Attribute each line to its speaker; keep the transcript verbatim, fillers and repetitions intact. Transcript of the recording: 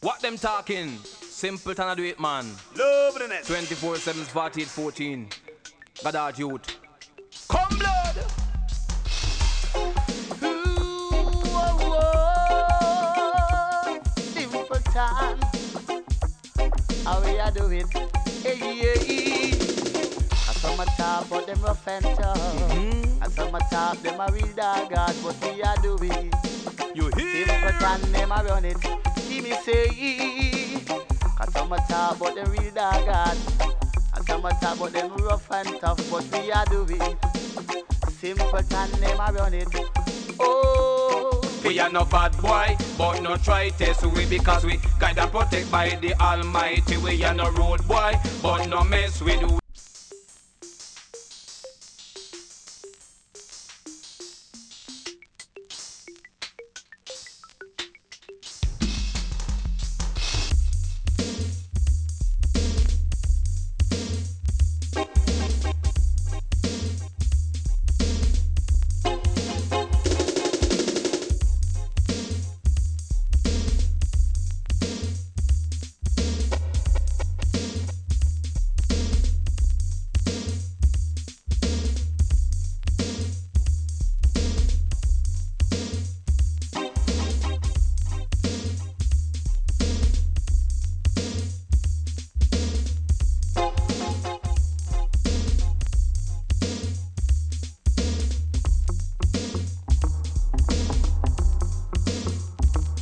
Speaker 1: What them talking? Simple and I do it, man.
Speaker 2: Loveliness.
Speaker 1: twenty-four seven, forty-eight, fourteen. Goddard youth. Come blood!
Speaker 3: Ooh, oh, oh. Simple time. How we a do it? Hey, hey. I saw my talk, but them rough and tough.
Speaker 1: Mm-hmm.
Speaker 3: I saw my talk, them a real dog, God, but we a do it.
Speaker 1: You hear?
Speaker 3: Simple time, them a run it. See me say, I saw my talk, but them real dog, God. I saw my talk, but them rough and tough, but we a do it. Simple time, them a run it. Oh.
Speaker 1: We are no bad boy, but no try test we because we guide and protect by the Almighty. We are no road boy, but no mess with we.